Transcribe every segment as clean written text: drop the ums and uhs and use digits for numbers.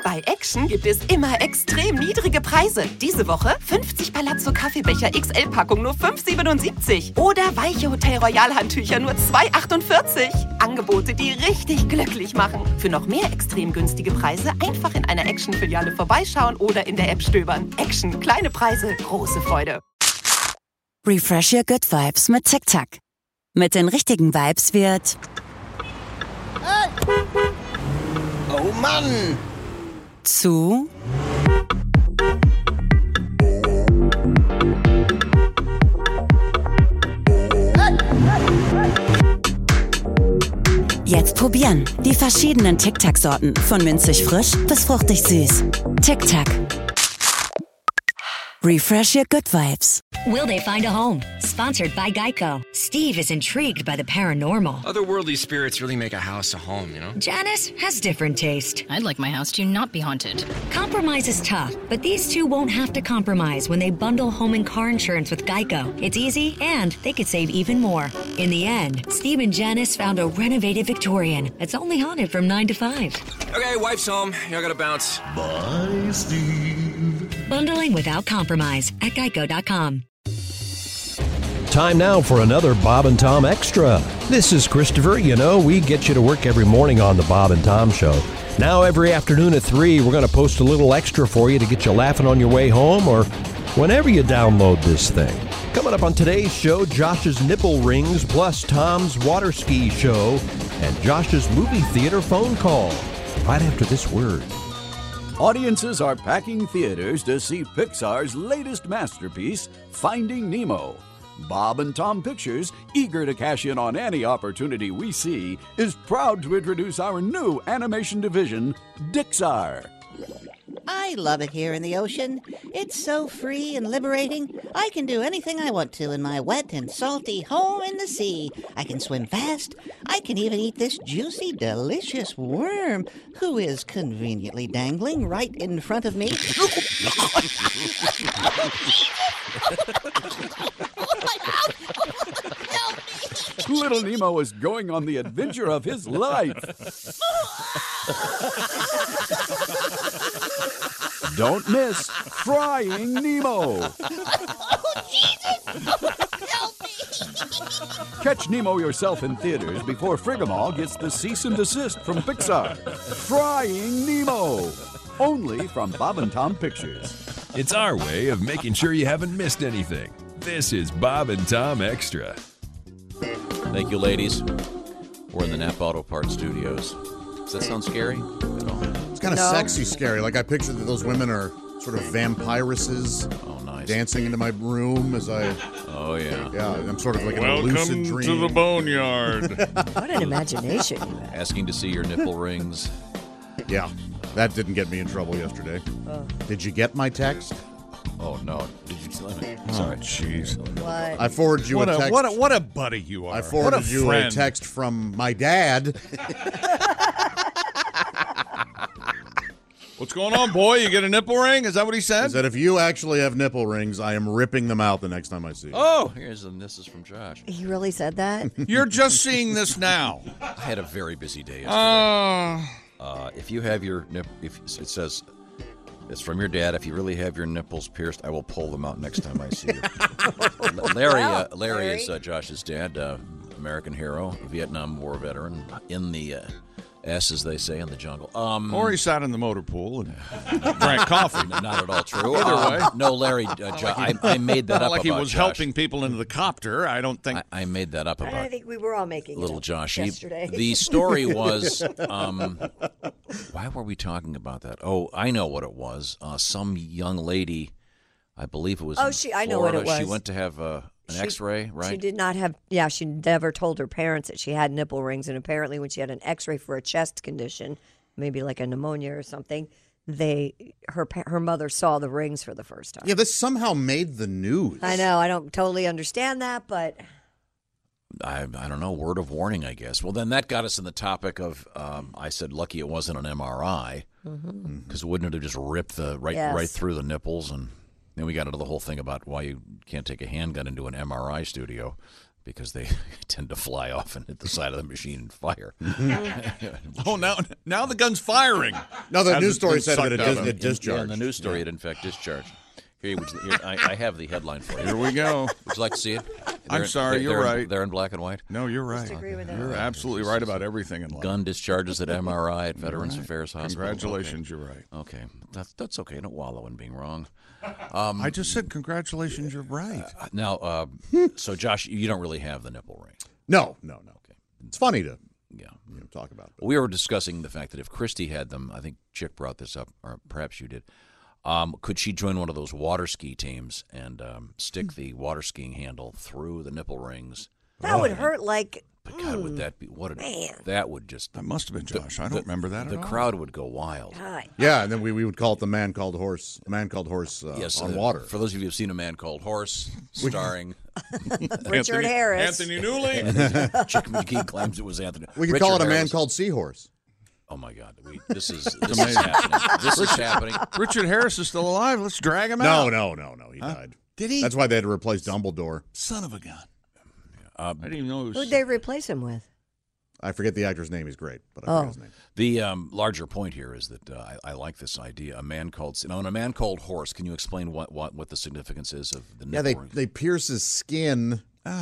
Bei Action gibt es immer extrem niedrige Preise. Diese Woche 50 Palazzo Kaffeebecher XL-Packung nur 5,77. Oder weiche Hotel Royal Handtücher nur 2,48. Angebote, die richtig glücklich machen. Für noch mehr extrem günstige Preise einfach in einer Action-Filiale vorbeischauen oder in der App stöbern. Action, kleine Preise, große Freude. Refresh your good vibes mit TikTok. Mit den richtigen Vibes wird... Hey. Oh Mann! Zu... Jetzt probieren. Die verschiedenen Tic-Tac-Sorten. Von minzig frisch bis fruchtig süß. Tic-Tac. Refresh your good vibes. Will they find a home? Sponsored by Geico. Steve is intrigued by the paranormal. Otherworldly spirits really make a house a home, you know? Janice has different taste. I'd like my house to not be haunted. Compromise is tough, but these two won't have to compromise when they bundle home and car insurance with Geico. It's easy, and they could save even more. In the end, Steve and Janice found a renovated Victorian that's only haunted from 9 to 5. Okay, wife's home. I gotta bounce. Bye, Steve. Bundling without compromise at Geico.com. Time now for another Bob and Tom Extra. This is Christopher. You know, we get you to work every morning on the Bob and Tom Show. Now every afternoon at 3, we're going to post a little extra for you to get you laughing on your way home or whenever you download this thing. Coming up on today's show, Josh's nipple rings plus Tom's water ski show and Josh's movie theater phone call. Right after this word. Audiences are packing theaters to see Pixar's latest masterpiece, Finding Nemo. Bob and Tom Pictures, eager to cash in on any opportunity we see, is proud to introduce our new animation division, Dixar. I love it here in the ocean. It's so free and liberating. I can do anything I want to in my wet and salty home in the sea. I can swim fast. I can even eat this juicy, delicious worm who is conveniently dangling right in front of me. Little Nemo is going on the adventure of his life. Don't miss Frying Nemo. Oh, Jesus! Help me! Catch Nemo yourself in theaters before Frigamall gets the cease and desist from Pixar. Frying Nemo. Only from Bob and Tom Pictures. It's our way of making sure you haven't missed anything. This is Bob and Tom Extra. Thank you, ladies. We're in the Napa Auto Parts Studios. Does that sound scary at all? It's kind of sexy scary. Like, I picture that those women are sort of vampiresses. Oh, nice. Dancing into my room as I... Oh, yeah. Yeah, I'm sort of like in a lucid dream. Welcome to the boneyard. What an imagination you have. Asking to see your nipple rings. Yeah, that didn't get me in trouble yesterday. Did you get my text? Oh, no. Did you tell me? Sorry. Jeez. What? I forwarded you a text. What a buddy you are. I forwarded you friend. a text from my dad. What's going on, boy? You get a nipple ring? Is that what he said? Is that if you actually have nipple rings, I am ripping them out the next time I see you. Oh, this is from Josh. He really said that? You're just seeing this now. I had a very busy day yesterday. If you have your if it says it's from your dad. If you really have your nipples pierced, I will pull them out next time I see you. Larry is Josh's dad, American hero, Vietnam War veteran, in the S, as they say, in the jungle. Or he sat in the motor pool and drank coffee. Not at all true. Either way. No, Larry, I made that up like about he was Josh. helping people into the copter. I don't think... I made that up about I think we were all making little it Josh. yesterday. The story was... why were we talking about that? Oh, I know what it was. Some young lady, I believe it was I know what it was. She went to have an X-ray, right? She did not have, she never told her parents that she had nipple rings, and apparently when she had an X-ray for a chest condition, maybe like a pneumonia or something, her mother saw the rings for the first time. Yeah, this somehow made the news. I know, I don't totally understand that, but... I don't know, word of warning, I guess. Well, then that got us in the topic of, I said, lucky it wasn't an MRI, because wouldn't it have just ripped right through the nipples? And then we got into the whole thing about why you can't take a handgun into an MRI studio. because they tend to fly off and hit the side of the machine and fire. Oh, now the gun's firing. No, the As news it's story been said sucked that out of it discharged. Yeah, in the news story, it in fact discharged. Here, I have the headline for you. Here we go. Would you like to see it? I'm sorry, you're right. They're in black and white. No, you're right. You're absolutely right about everything in life. Gun discharges at MRI at Veterans Affairs Hospital. Congratulations, you're right. Okay, that's okay. Don't wallow in being wrong. I just said congratulations, you're right. Now, so Josh, you don't really have the nipple ring. No. Okay. It's funny to talk about. But we were discussing the fact that if Christy had them, I think Chick brought this up, or perhaps you did. Could she join one of those water ski teams and stick the water skiing handle through the nipple rings? That would hurt like. But God, would that be man? That would just. That must have been Josh. I don't remember that. The crowd would go wild. God. Yeah, and then we would call it the Man Called Horse. A Man Called Horse Yes, on water. For those of you who've seen A Man Called Horse, starring Richard Harris, Anthony Newley. Chick McGee claims it was Anthony. We could call it A Man Called Seahorse. Oh my God! This is happening. This is happening. Richard Harris is still alive. Let's drag him No. out. He died. Did he? That's why they had to replace Dumbledore. Son of a gun. I didn't even know it was. who'd they replace him with? I forget the actor's name. He's great, but I forget his name. The larger point here is that I like this idea. A man called in A Man Called Horse. Can you explain what the significance is of the nipple ring? They pierce his skin.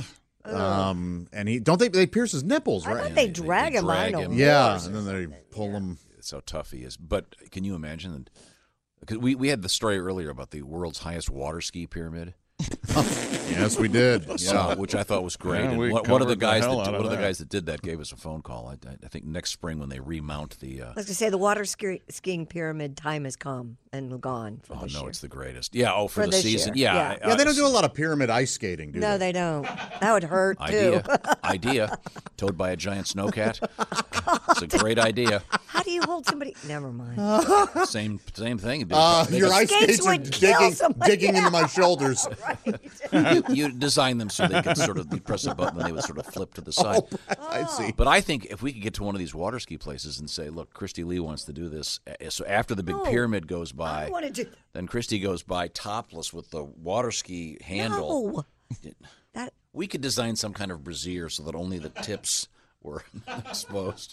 And they pierce his nipples, I right? thought they drag him. I know. Yeah, and then they pull him. That's how tough he is. But can you imagine? Because we had the story earlier about the world's highest water ski pyramid. Yes, we did. So, which I thought was great. Yeah, And one of the guys that guys that did that gave us a phone call. I think next spring when they remount the. I was going to say the water skiing pyramid time has come and gone for this year. It's the greatest. Yeah. For the this season. year. Yeah. They don't do a lot of pyramid ice skating, do No, they don't. That would hurt too. Idea. Towed by a giant snowcat. It's a great idea. How do you hold somebody? Never mind. Same thing. Your ice skates are digging into my shoulders. You design them so they could you press a button and they would sort of flip to the side. I see. But I think if we could get to one of these water ski places and say, look, Christy Lee wants to do this. So after the big pyramid goes by, then Christy goes by topless with the water ski handle. No. We could design some kind of brassiere so that only the tips were exposed.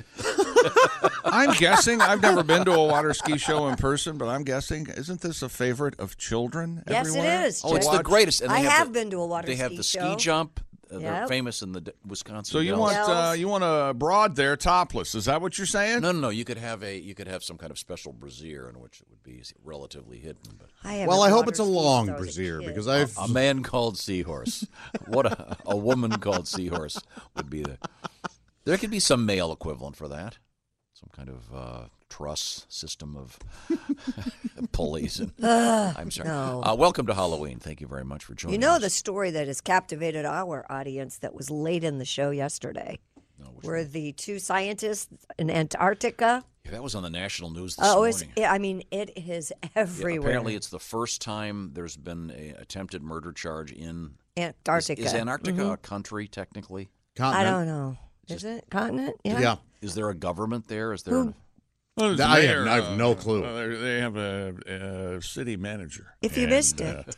I'm guessing. I've never been to a water ski show in person, but I'm guessing. Isn't this a favorite of children everywhere? Yes, it is. Oh, it's the greatest. And I have been to a water ski show. They have the ski jump. They're famous in the Wisconsin. So you want a broad there topless? Is that what you're saying? No. You could have some kind of special brassiere in which it would be relatively hidden. But I hope it's a long brassiere because I've a man called Seahorse. What a woman called Seahorse would be there. There could be some male equivalent for that. Some kind of truss system of pulleys. I'm sorry. No. Welcome to Halloween. Thank you very much for joining us. You know the story that has captivated our audience that was late in the show yesterday? Were the two scientists in Antarctica? Yeah, that was on the national news this morning. It is everywhere. Yeah, apparently, it's the first time there's been an attempted murder charge in Antarctica. Is Antarctica a country, technically? Continent. I don't know. Is it continent? Yeah. Is there a government there? Is there? I have no clue. They have a city manager. If you missed it,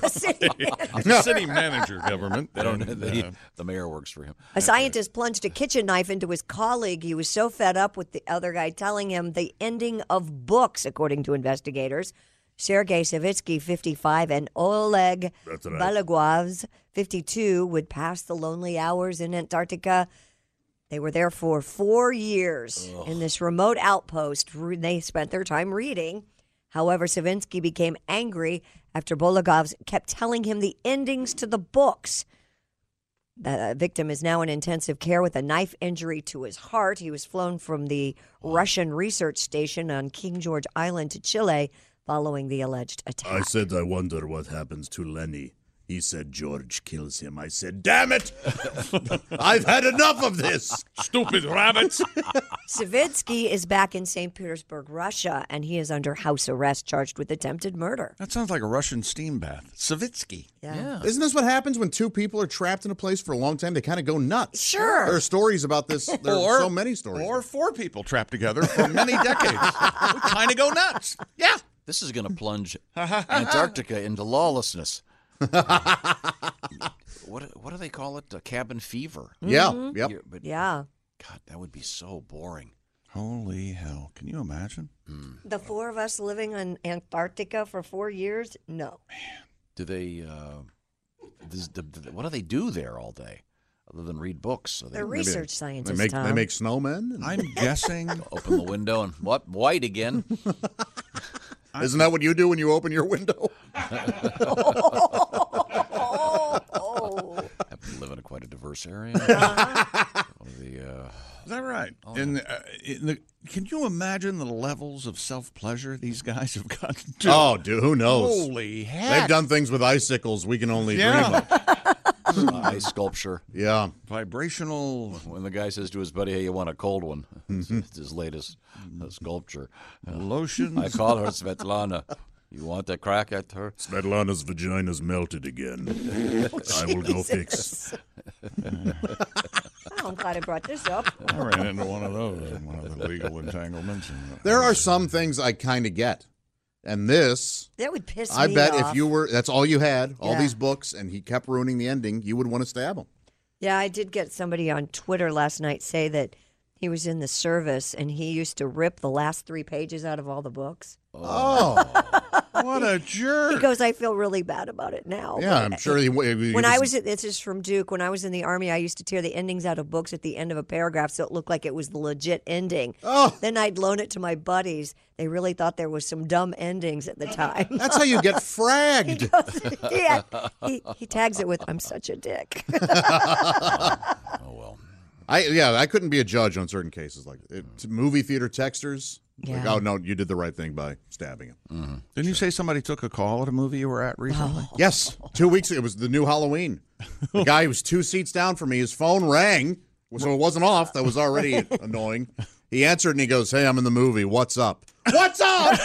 city manager government. They don't. The mayor works for him. A scientist plunged a kitchen knife into his colleague. He was so fed up with the other guy telling him the ending of books, according to investigators. Sergei Savitsky, 55, and Oleg Balagov, 52, would pass the lonely hours in Antarctica. They were there for 4 years in this remote outpost. They spent their time reading. However, Savitsky became angry after Balagov kept telling him the endings to the books. The victim is now in intensive care with a knife injury to his heart. He was flown from the Russian research station on King George Island to Chile following the alleged attack. I said, I wonder what happens to Lenny. He said George kills him. I said, damn it! I've had enough of this! Stupid rabbits! Savitsky is back in St. Petersburg, Russia, and he is under house arrest charged with attempted murder. That sounds like a Russian steam bath. Savitsky. Yeah. Isn't this what happens when two people are trapped in a place for a long time? They kind of go nuts. Sure. There are stories about this. There are so many stories. Or 4 people trapped together for many decades. We kind of go nuts. Yeah. This is going to plunge Antarctica into lawlessness. what do they call it? Cabin fever. Yeah, yep. But Yeah. God, that would be so boring. Holy hell. Can you imagine? The four of us living in Antarctica for 4 years? No. Do they? What do they do there all day, other than read books? So They're research scientists. They make snowmen. And I'm guessing. Open the window and what? White again. Isn't that what you do when you open your window? Happen to live in quite a diverse area. Is that right? Oh, can you imagine the levels of self-pleasure these guys have gotten to? Oh, dude, who knows? Holy heck. They've done things with icicles we can only dream of. Ice sculpture. Yeah. Vibrational. When the guy says to his buddy, hey, you want a cold one? It's his latest sculpture. Lotions. I call her Svetlana. You want a crack at her? Svetlana's vagina's melted again. I will go fix. Oh, I'm glad I brought this up. I ran into one of those in one of the legal entanglements. There are some things I kind of get. And this, that would piss me I bet off. if you were, that's all you had, all Yeah. these books, and he kept ruining the ending, you would want to stab him. Yeah, I did get somebody on Twitter last night say that he was in the service and he used to rip the last 3 pages out of all the books. Oh, what a jerk. He goes, I feel really bad about it now. yeah, But I'm sure he when I was, this is from Duke, when I was in the Army, I used to tear the endings out of books at the end of a paragraph so it looked like it was the legit ending. Oh. Then I'd loan it to my buddies. They really thought there was some dumb endings at the time. That's how you get fragged. He tags it with, I'm such a dick. I couldn't be a judge on certain cases like movie theater texters. Like, Yeah. oh no, you did the right thing by stabbing him. Mm-hmm. Didn't you say somebody took a call at a movie you were at recently? Yes, 2 weeks ago. It was the new Halloween. The guy who was 2 seats down from me, his phone rang, so it wasn't off. That was already annoying. He answered and he goes, "Hey, I'm in the movie. What's up?" What's up?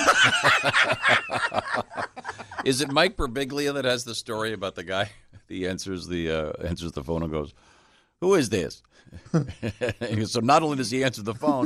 Is it Mike Birbiglia that has the story about the guy? He answers the phone and goes, "Who is this?" So not only does he answer the phone,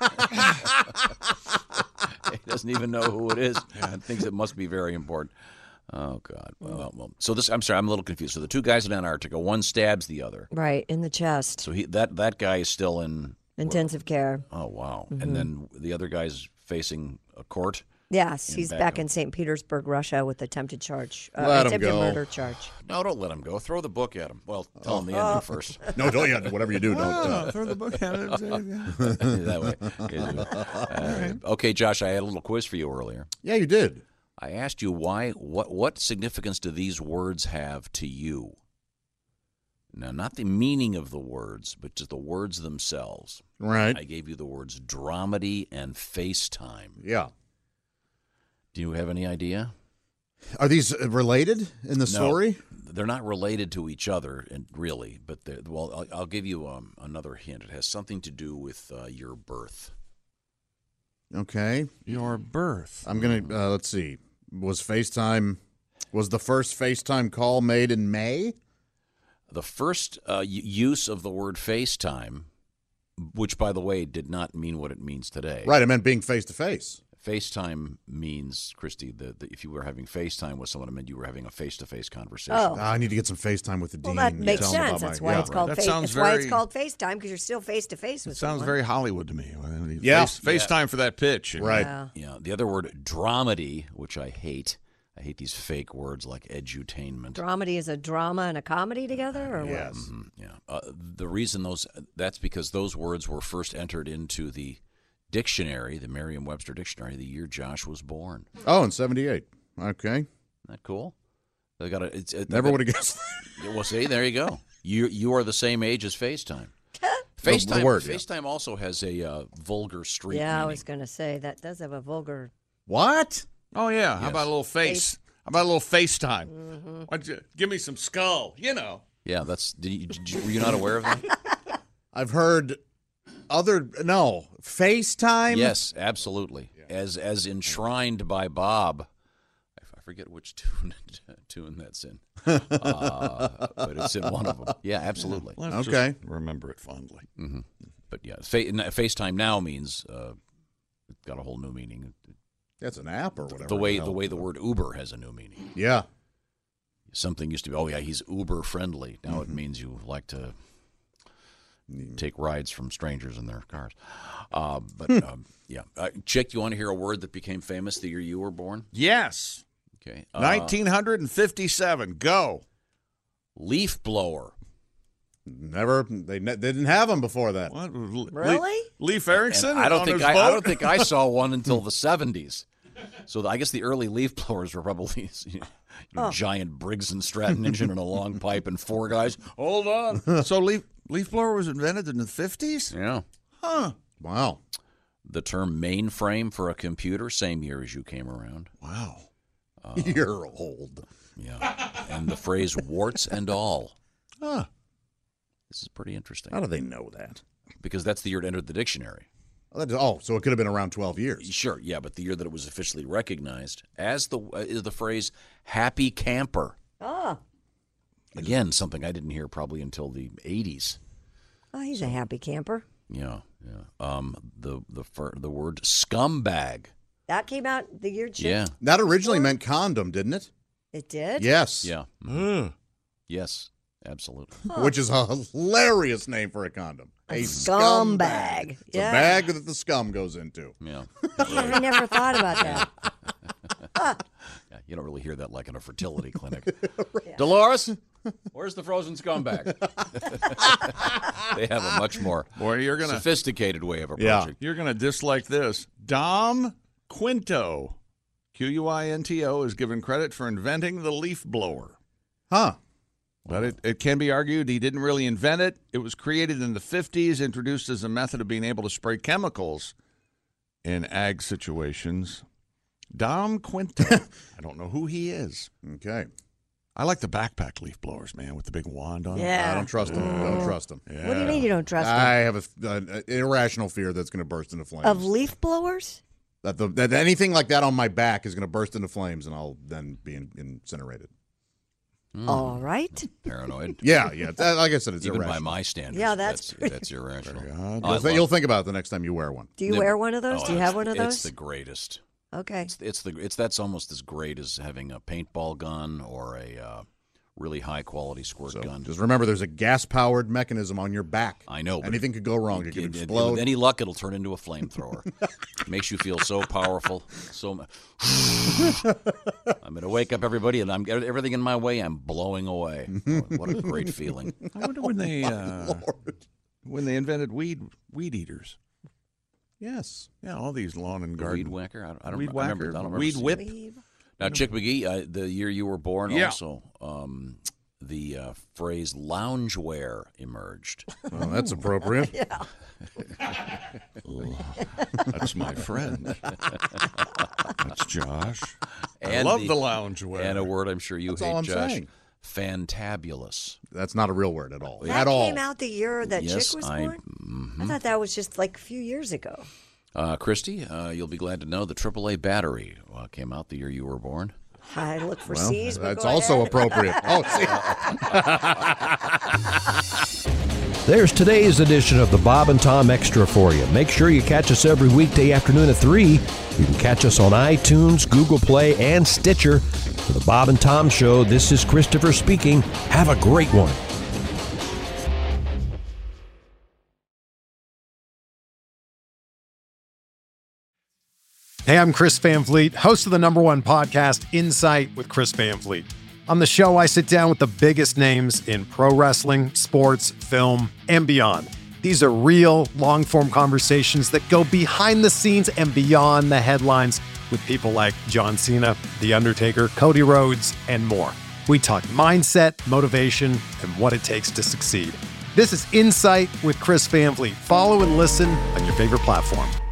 he doesn't even know who it is and thinks it must be very important. Oh God! Well, so this—I'm sorry, I'm a little confused. So the two guys in Antarctica, one stabs the other, Right, in the chest. So that guy is still in intensive care. Oh wow! Mhm. And then the other guy's facing a court. Yes, he's back in St. Petersburg, Russia, with attempted murder charge. No, don't let him go. Throw the book at him. Well, tell him the ending first. No, don't. Yeah, whatever you do, don't. Throw the book at him. That way. Okay, Josh, I had a little quiz for you earlier. Yeah, you did. I asked you what significance do these words have to you? Now, not the meaning of the words, but just the words themselves. Right. I gave you the words dramedy and FaceTime. Yeah. Do you have any idea? Are these related in the story? They're not related to each other, really. But I'll give you another hint. It has something to do with your birth. Okay. Your birth. I'm gonna let's see. Was the first FaceTime call made in May? The first use of the word FaceTime, which, by the way, did not mean what it means today. Right, I meant being face-to-face. FaceTime means, Christy, that if you were having FaceTime with someone, it meant you were having a face-to-face conversation. Oh. I need to get some FaceTime with the Well, dean. that makes Tell him sense. about That's my- why yeah, it's called right. why it's called FaceTime, because you're still face to face with It sounds someone. very Hollywood to me. Yeah. FaceTime for that pitch. Right. Yeah. The other word, dramedy, which I hate. I hate these fake words like edutainment. Dramedy is a drama and a comedy together, or what? Mhm, yeah. The reason that's because those words were first entered into the dictionary, the Merriam-Webster dictionary, the year Josh was born. Oh, in 78. Okay. Isn't that cool? They got Never would have guessed. Well, see, there you go. You are the same age as FaceTime. FaceTime, the word, yeah. FaceTime also has a vulgar street Yeah, I meaning. was going to say that does have a vulgar. What? Oh, yeah. How Yes. about a little face? How about a little FaceTime? Why don't you give me some skull? You know. Yeah, were you not aware of that? I've heard FaceTime? Yes, absolutely. As enshrined by Bob. I forget which tune that's in. But it's in one of them. Yeah, absolutely. Let's just remember it fondly. Mm-hmm. But yeah, FaceTime now means it's got a whole new meaning. That's an app or whatever. The way the word Uber has a new meaning. Yeah. something used to be, oh, yeah, he's uber friendly. Now it means you like to take rides from strangers in their cars. Yeah. Chick, you want to hear a word that became famous the year you were born? Yes. Okay. 1957. Go. Leaf blower. Never. They didn't have them before that. What? Really? Leaf Erikson? And I don't think I saw one until the 70s. So I guess the early leaf blowers were probably giant Briggs and Stratton engine and a long pipe and 4 guys. Hold on. So leaf blower was invented in the 50s? Yeah. Huh. Wow. The term mainframe for a computer, same year as you came around. Wow. You're old. Yeah. And the phrase warts and all. Huh. This is pretty interesting. How do they know that? Because that's the year it entered the dictionary. Oh, so it could have been around 12 years. Sure, yeah, but the year that it was officially recognized as is the phrase happy camper. Oh. Again, something I didn't hear probably until the 80s. Oh, he's a happy camper. Yeah. The word scumbag. That came out the year Chick. Yeah. That originally meant condom, didn't it? It did? Yes. Yeah. Yes, absolutely. Which is a hilarious name for a condom. A scumbag. It's a bag that the scum goes into. Yeah. I never thought about that. Yeah, you don't really hear that like in a fertility clinic. Yeah. Dolores, where's the frozen scumbag? They have a much more sophisticated way of approaching. Yeah. You're going to dislike this. Dom Quinto, Quinto, is given credit for inventing the leaf blower. Huh. But it can be argued he didn't really invent it. It was created in the 50s, introduced as a method of being able to spray chemicals in ag situations. Dom Quinto. I don't know who he is. Okay. I like the backpack leaf blowers, man, with the big wand on it. Yeah. I don't trust them. Don't trust them. Yeah. What do you mean you don't trust them? I have an irrational fear that's going to burst into flames. Of leaf blowers? That anything like that on my back is going to burst into flames, and I'll then be incinerated. All right. Paranoid. Yeah. Like I said, it's even irrational. by my standards. Yeah, that's irrational. You'll think about it the next time you wear one. Do you wear one of those? Do you have one of those? It's the greatest. Okay. That's almost as great as having a paintball gun or a really high quality squirt gun. Just remember, there's a gas-powered mechanism on your back. I know. Anything could go wrong. It could explode. With any luck, it'll turn into a flamethrower. It makes you feel so powerful. I'm going to wake up everybody, and everything in my way, I'm blowing away. What a great feeling. I wonder when they invented weed eaters. Yes. Yeah, all these lawn and garden. Weed whacker? I don't weed remember. whacker. I don't remember. Weed whip. Now, Chick McGee, the year you were born, yeah. also the phrase loungewear emerged. Well, that's appropriate. Yeah. That's my friend. That's Josh. I And love the loungewear. And a word I'm sure you That's hate, all I'm Josh. saying. Fantabulous. That's not a real word at all. That came out the year that Yes, Chick was born? mm-hmm. I thought that was just like a few years ago. Christy, you'll be glad to know the AAA battery came out the year you were born. I look for C's. That's also appropriate. Oh, see. There's today's edition of the Bob and Tom Extra for you. Make sure you catch us every weekday afternoon at 3. You can catch us on iTunes, Google Play, and Stitcher. For the Bob and Tom Show, this is Christopher speaking. Have a great one. Hey, I'm Chris Van Vliet, host of the #1 podcast, Insight with Chris Van Vliet. On the show, I sit down with the biggest names in pro wrestling, sports, film, and beyond. These are real, long-form conversations that go behind the scenes and beyond the headlines with people like John Cena, The Undertaker, Cody Rhodes, and more. We talk mindset, motivation, and what it takes to succeed. This is Insight with Chris Van Vliet. Follow and listen on your favorite platform.